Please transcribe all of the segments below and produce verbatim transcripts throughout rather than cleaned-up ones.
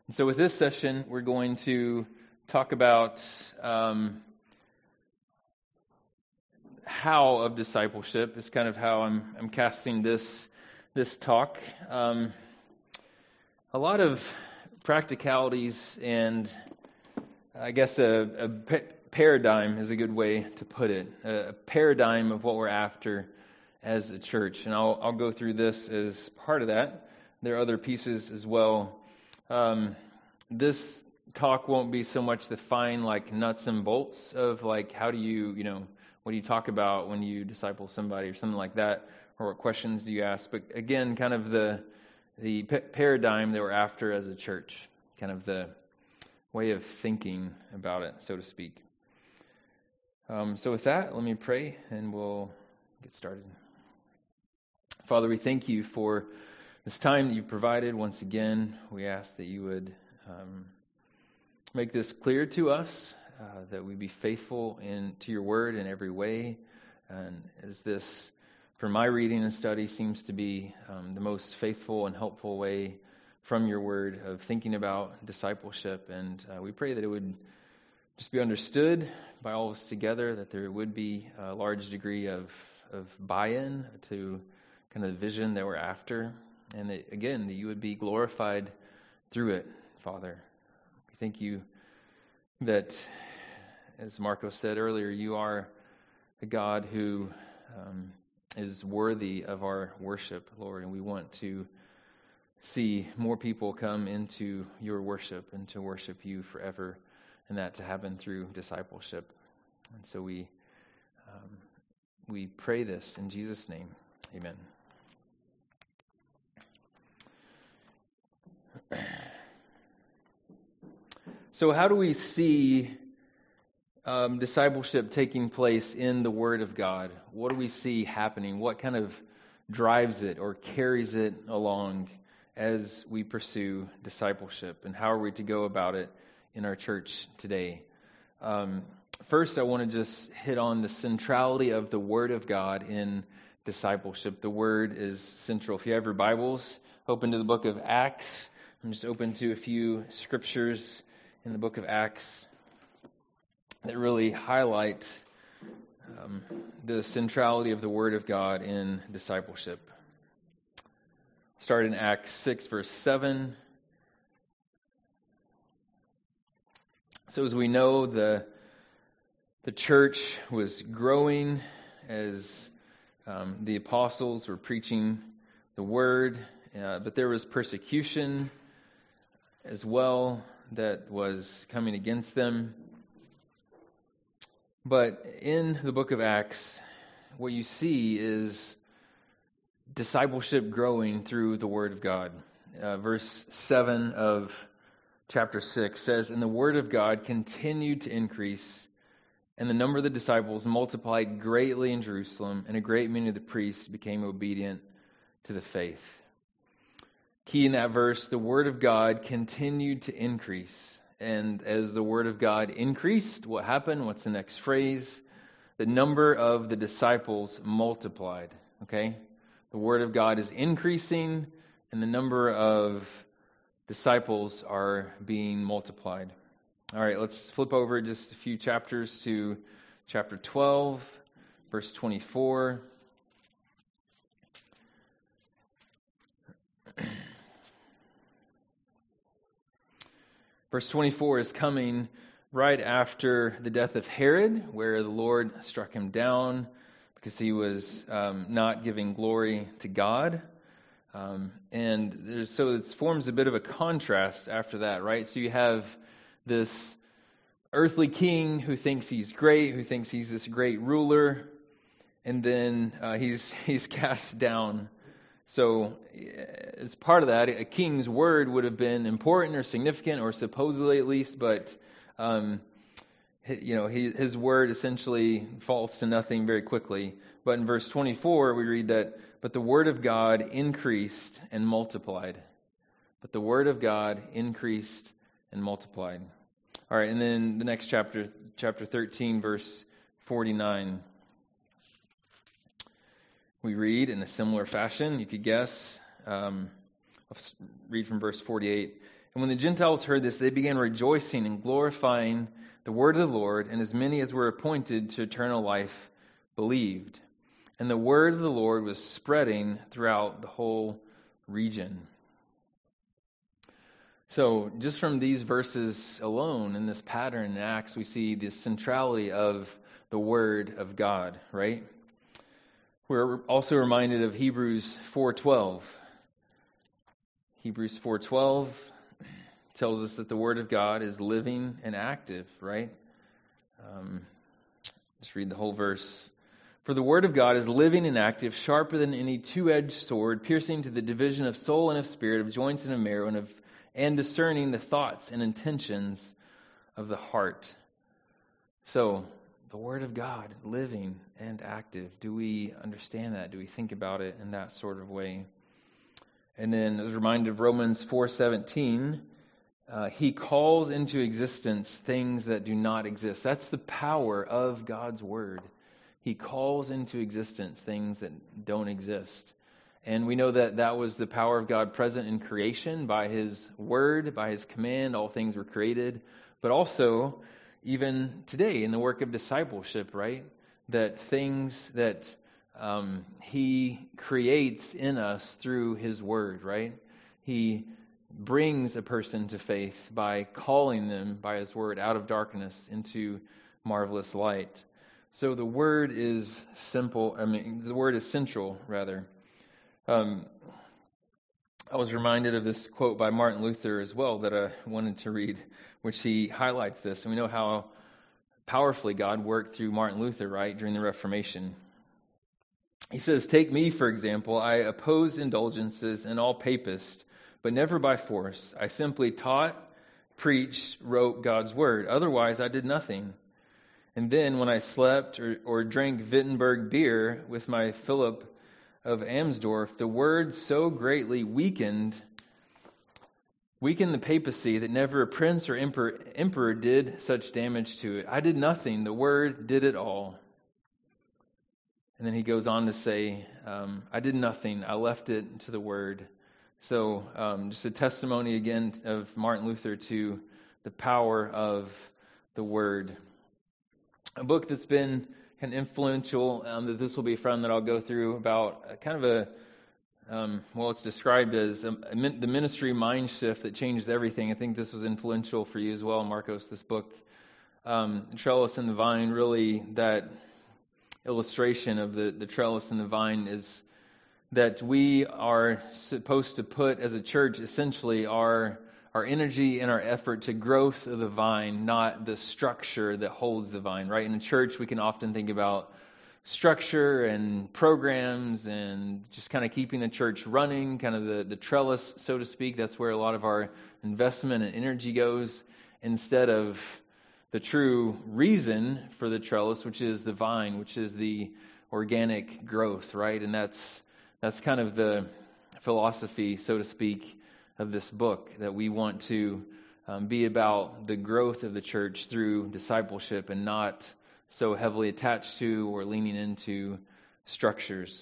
And so with this session, we're going to talk about um, how of discipleship. It's kind of how I'm I'm casting this this talk. Um, a lot of practicalities and I guess a, a pa- paradigm is a good way to put it. A, a paradigm of what we're after as a church, and I'll I'll go through this as part of that. There are other pieces as well. Um, this talk won't be so much the fine like nuts and bolts of like how do you, you know, what do you talk about when you disciple somebody or something like that, or what questions do you ask? But again, kind of the the p- paradigm that we're after as a church, kind of the way of thinking about it, so to speak. Um, so with that, let me pray and we'll get started. Father, we thank you for this time that you provided. Once again, we ask that you would um, make this clear to us, uh, that we be faithful in to your word in every way. And as this, from my reading and study, seems to be um, the most faithful and helpful way from your word of thinking about discipleship. And uh, we pray that it would just be understood by all of us together, that there would be a large degree of, of buy-in to kind of the vision that we're after. And that, again, that you would be glorified through it, Father. We thank you that, as Marco said earlier, you are the God who um, is worthy of our worship, Lord. And we want to see more people come into your worship and to worship you forever, and that to happen through discipleship. And so we um, we pray this in Jesus' name. Amen. So how do we see um, discipleship taking place in the Word of God? What do we see happening? What kind of drives it or carries it along as we pursue discipleship? And how are we to go about it in our church today? Um, first, I want to just hit on the centrality of the Word of God in discipleship. The Word is central. If you have your Bibles, open to the book of Acts. I'm just open to a few scriptures in the book of Acts that really highlight um, the centrality of the Word of God in discipleship. Start in Acts six, verse seven. So as we know, the the church was growing as um, the apostles were preaching the Word, uh, but there was persecution as well that was coming against them. But in the book of Acts, what you see is discipleship growing through the Word of God. Uh, verse seven of chapter six says, "And the Word of God continued to increase, and the number of the disciples multiplied greatly in Jerusalem, and a great many of the priests became obedient to the faith." Key in that verse, the Word of God continued to increase. And as the Word of God increased, what happened? What's the next phrase? The number of the disciples multiplied. Okay? The Word of God is increasing, and the number of disciples are being multiplied. All right, let's flip over just a few chapters to chapter twelve, verse twenty-four. Verse twenty-four is coming right after the death of Herod, where the Lord struck him down because he was um, not giving glory to God. Um, and there's, so it forms a bit of a contrast after that, right? So you have this earthly king who thinks he's great, who thinks he's this great ruler, and then uh, he's he's cast down. So as part of that, a king's word would have been important or significant, or supposedly at least, but um, you know, he, his word essentially falls to nothing very quickly. But in verse twenty-four, we read that, "But the word of God increased and multiplied." But the word of God increased and multiplied. All right, and then the next chapter, chapter thirteen, verse forty-nine. We read in a similar fashion, you could guess. Um, I'll read from verse forty-eight. And when the Gentiles heard this, they began rejoicing and glorifying the word of the Lord, and as many as were appointed to eternal life believed. And the word of the Lord was spreading throughout the whole region. So just from these verses alone, in this pattern in Acts, we see the centrality of the Word of God, right? We're also reminded of Hebrews four twelve. Hebrews four twelve tells us that the Word of God is living and active, right? Um, let's read the whole verse. For the Word of God is living and active, sharper than any two-edged sword, piercing to the division of soul and of spirit, of joints and of marrow, and of and discerning the thoughts and intentions of the heart. So, the Word of God, living and active. Do we understand that? Do we think about it in that sort of way? And then, as a reminder of Romans four seventeen, uh, He calls into existence things that do not exist. That's the power of God's Word. He calls into existence things that don't exist. And we know that that was the power of God present in creation by His Word, by His command, all things were created. But also, even today in the work of discipleship, right? That things that um, He creates in us through His Word, right? He brings a person to faith by calling them by His Word out of darkness into marvelous light. So the Word is simple, I mean, the Word is central, rather. Um, I was reminded of this quote by Martin Luther as well that I wanted to read, which he highlights this. And we know how powerfully God worked through Martin Luther, right, during the Reformation. He says, "Take me, for example. I opposed indulgences and all papists, but never by force. I simply taught, preached, wrote God's word. Otherwise, I did nothing. And then when I slept or, or drank Wittenberg beer with my Philip of Amsdorf, the word so greatly weakened weakened the papacy that never a prince or emperor, emperor did such damage to it. I did nothing. The word did it all." And then he goes on to say, um, I did nothing. I left it to the word. So um, just a testimony again of Martin Luther to the power of the word. A book that's been kind of influential, um, that this will be a friend that I'll go through about a, kind of a, um, well, it's described as a, a, the ministry mind shift that changed everything. I think this was influential for you as well, Marcos, this book. Um, Trellis and the Vine, really that illustration of the, the trellis and the vine is that we are supposed to put as a church essentially our our energy and our effort to growth of the vine, not the structure that holds the vine, right? In a church, we can often think about structure and programs and just kind of keeping the church running, kind of the, the trellis, so to speak. That's where a lot of our investment and energy goes, instead of the true reason for the trellis, which is the vine, which is the organic growth, right? And that's that's kind of the philosophy, so to speak, of this book, that we want to um, be about the growth of the church through discipleship and not so heavily attached to or leaning into structures.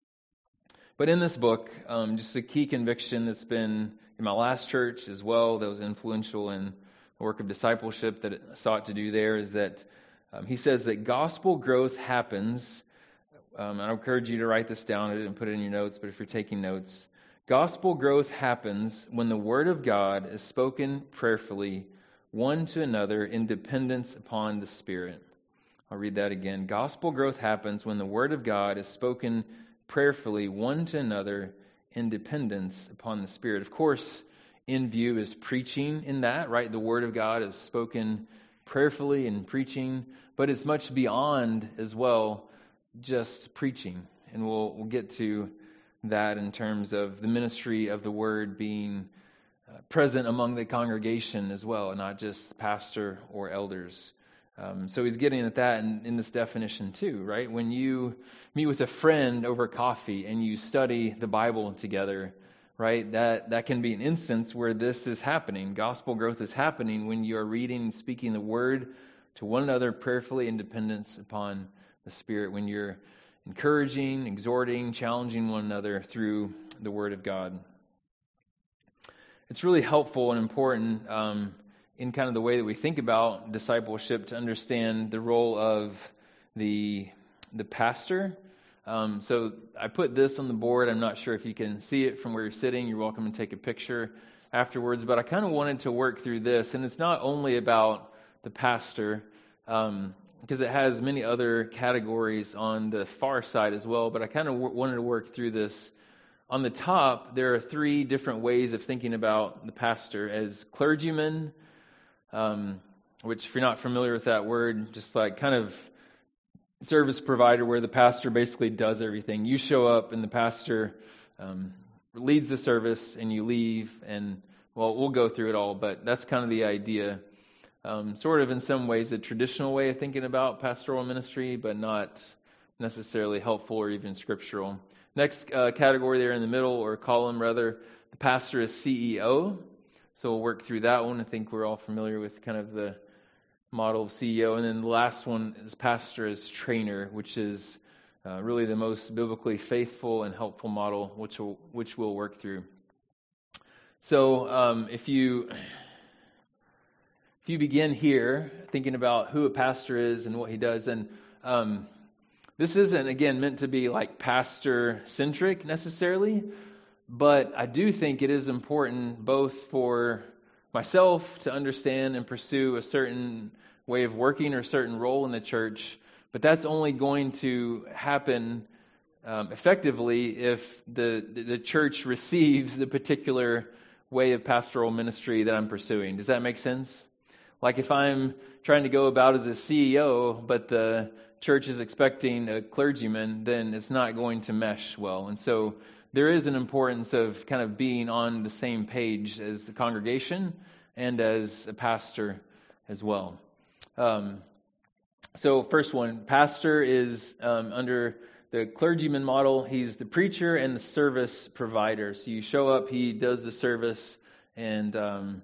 But in this book, um, just a key conviction that's been in my last church as well, that was influential in the work of discipleship that it sought to do there, is that um, he says that gospel growth happens. Um, I encourage you to write this down. I didn't put it in your notes, but if you're taking notes, gospel growth happens when the word of God is spoken prayerfully, one to another, in dependence upon the Spirit. I'll read that again. Gospel growth happens when the word of God is spoken prayerfully, one to another, in dependence upon the Spirit. Of course, in view is preaching in that, right? The word of God is spoken prayerfully and preaching, but it's much beyond as well just preaching. And we'll we'll get to that in terms of the ministry of the word being uh, present among the congregation as well, and not just pastor or elders. Um, so he's getting at that in, in this definition too, right? When you meet with a friend over coffee and you study the Bible together, right? That that can be an instance where this is happening. Gospel growth is happening when you are reading and speaking the word to one another prayerfully in dependence upon the Spirit, when you're encouraging, exhorting, challenging one another through the Word of God. it's really helpful and important um, in kind of the way that we think about discipleship to understand the role of the the pastor. Um, so I put this on the board. I'm not sure if you can see it from where you're sitting. You're welcome to take a picture afterwards. But I kind of wanted to work through this, and it's not only about the pastor, um, because it has many other categories on the far side as well. But I kind of w- wanted to work through this. On the top, there are three different ways of thinking about the pastor as clergyman, um, which if you're not familiar with that word, just like kind of service provider where the pastor basically does everything. You show up and the pastor um, leads the service and you leave, and well, we'll go through it all, but that's kind of the idea. Um, sort of in some ways a traditional way of thinking about pastoral ministry, but not necessarily helpful or even scriptural. Next uh, category there in the middle, or column rather, the pastor is C E O. So we'll work through that one. I think we're all familiar with kind of the model of C E O. And then the last one is pastor as trainer, which is uh, really the most biblically faithful and helpful model, which we'll, which we'll work through. So um, if you if you begin here thinking about who a pastor is and what he does, and um, this isn't, again, meant to be like pastor-centric necessarily, but I do think it is important both for myself to understand and pursue a certain way of working or a certain role in the church, but that's only going to happen um, effectively if the the church receives the particular way of pastoral ministry that I'm pursuing. Does that make sense? Like if I'm trying to go about as a C E O, but the church is expecting a clergyman, then it's not going to mesh well. And so there is an importance of kind of being on the same page as the congregation and as a pastor as well. Um, so first one, pastor is um, under the clergyman model. He's the preacher and the service provider. So you show up, he does the service and um,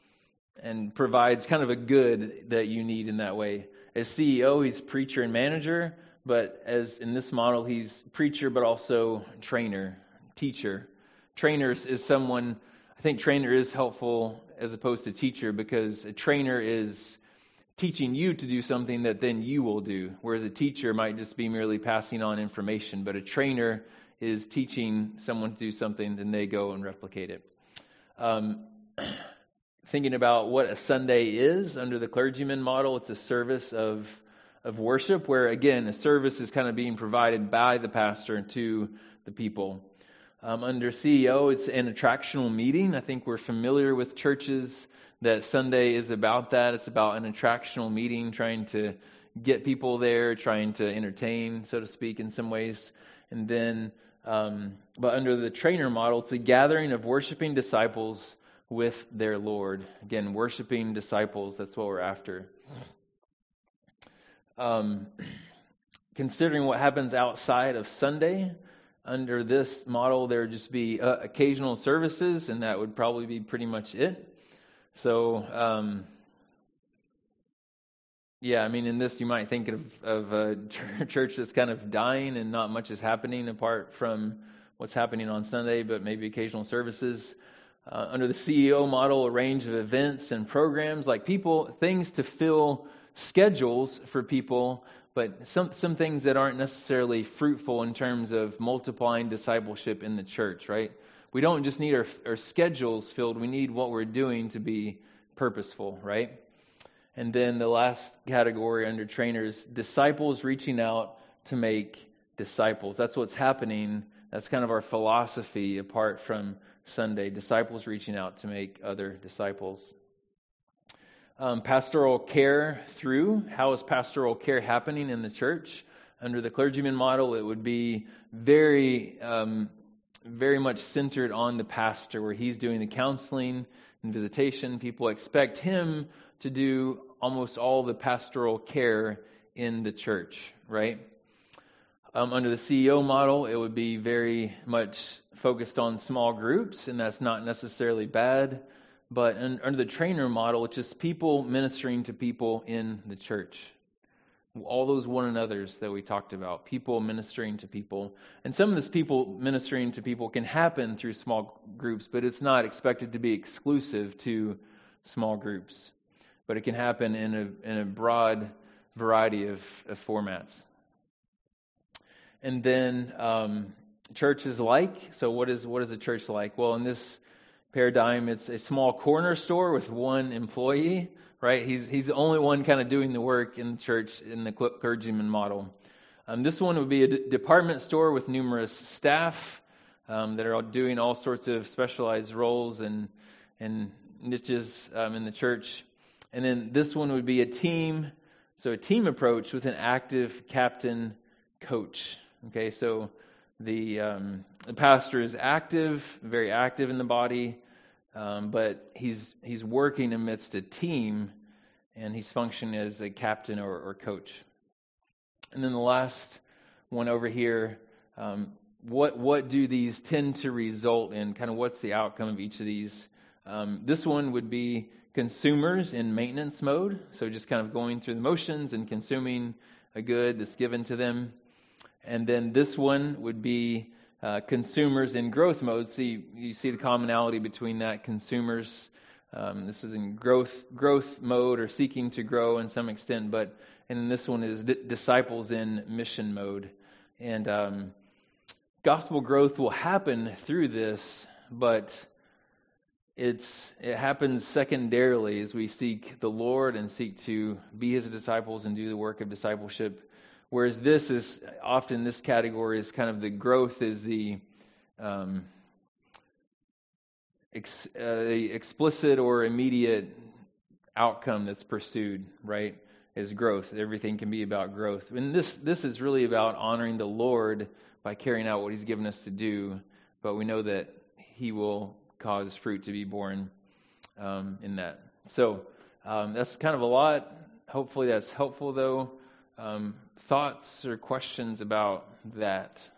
and provides kind of a good that you need in that way. As C E O, he's preacher and manager, but as in this model, he's preacher but also trainer, teacher. Trainer is someone, I think trainer is helpful as opposed to teacher, because a trainer is teaching you to do something that then you will do, whereas a teacher might just be merely passing on information, but a trainer is teaching someone to do something, then they go and replicate it. Um, thinking about what a Sunday is under the clergyman model, it's a service of of worship where, again, a service is kind of being provided by the pastor to the people. Um, under C E O, it's an attractional meeting. I think we're familiar with churches that Sunday is about that. It's about an attractional meeting, trying to get people there, trying to entertain, so to speak, in some ways. And then, um, but under the trainer model, it's a gathering of worshiping disciples with their Lord. Again, worshiping disciples, that's what we're after. Um, considering what happens outside of Sunday, under this model, there would just be uh, occasional services, and that would probably be pretty much it. So, um, yeah, I mean, in this, you might think of, of a church that's kind of dying and not much is happening apart from what's happening on Sunday, but maybe occasional services. Uh, under the C E O model, a range of events and programs, like people, things to fill schedules for people, but some some things that aren't necessarily fruitful in terms of multiplying discipleship in the church, right? We don't just need our, our schedules filled, we need what we're doing to be purposeful, right? And then the last category under trainers, disciples reaching out to make disciples. That's what's happening. That's kind of our philosophy apart from Sunday. Disciples reaching out to make other disciples. Um, pastoral care through. How is pastoral care happening in the church? Under the clergyman model, it would be very, um, very much centered on the pastor, where he's doing the counseling and visitation. People expect him to do almost all the pastoral care in the church, right? Um, under the C E O model, it would be very much focused on small groups, and that's not necessarily bad. But in, under the trainer model, it's just people ministering to people in the church. all those one another's that we talked about, people ministering to people. And some of this people ministering to people can happen through small groups, but it's not expected to be exclusive to small groups. But it can happen in a in a broad variety of, of formats. And then um, church is like, so what is what is a church like? Well, in this paradigm, it's a small corner store with one employee, right? He's he's the only one kind of doing the work in the church in the clergyman model. Um, this one would be a d- department store with numerous staff um, that are all doing all sorts of specialized roles and and niches um, in the church. And then this one would be a team, so a team approach with an active captain coach. Okay, so the um, the pastor is active, very active in the body. Um, but he's he's working amidst a team, and he's functioning as a captain or, or coach. And then the last one over here, um, what what do these tend to result in? Kind of what's the outcome of each of these? Um, this one would be consumers in maintenance mode, so just kind of going through the motions and consuming a good that's given to them. And then this one would be Uh, consumers in growth mode. So you, you see the commonality between that. Consumers, um, this is in growth growth mode or seeking to grow in some extent, but and then this one is d- disciples in mission mode. And um, gospel growth will happen through this, but it's it happens secondarily as we seek the Lord and seek to be His disciples and do the work of discipleship. Whereas this is often, this category is kind of the growth is the, um, ex, uh, the explicit or immediate outcome that's pursued, right, is growth. Everything can be about growth. And this, this is really about honoring the Lord by carrying out what He's given us to do. But we know that He will cause fruit to be born um, in that. So um, that's kind of a lot. Hopefully that's helpful, though. Um, thoughts or questions about that?